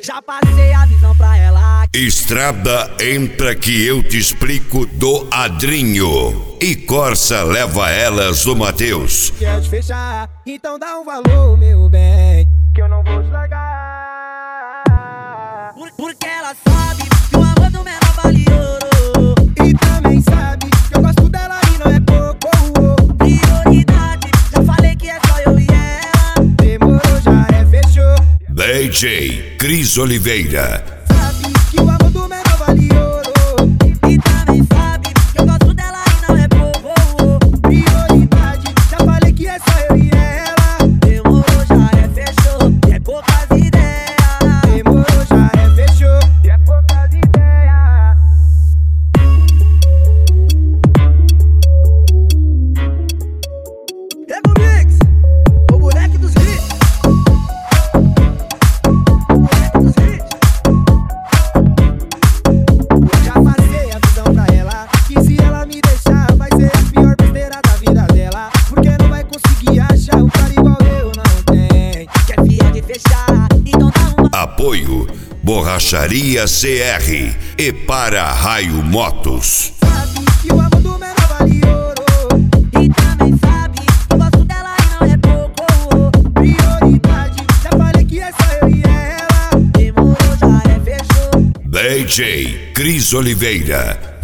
Já passei a visão pra ela. Estrada entra que eu te explico do Adrinho. E Corsa leva elas do Matheus. Quer te fechar, então dá um valor, meu bem, que eu não vou te largar. Porque ela sabe que o amor do menor vale ouro. E também sabe que eu gosto dela e não é pouco. Prioridade, já falei que é só eu e ela. Demorou, já é, fechou. DJ Cris Oliveira. Sabe que o amor do menor vale ouro. E também sabe que eu gosto dela e não é pouco. Prioridade, já falei que é só eu e ela. Demorou, já é, fechou. E é poucas ideias. Demorou, já é, fechou. E é poucas ideias. Ego Mix, o moleque dos hits. Já passei a visão pra ela, que se ela me deixar vai ser a pior besteira da vida dela. Porque não vai conseguir achar um cara igual eu, não tem. Quer fiar de fechar, então dá uma. Apoio Borracharia CR e Para Raio Motos. Sabe que o amor do menor vale ouro. E também sabe que eu gosto dela e não é pouco. Prioridade, já falei que é só eu e ela. Demorou, já é, fechou. DJ Cris Oliveira.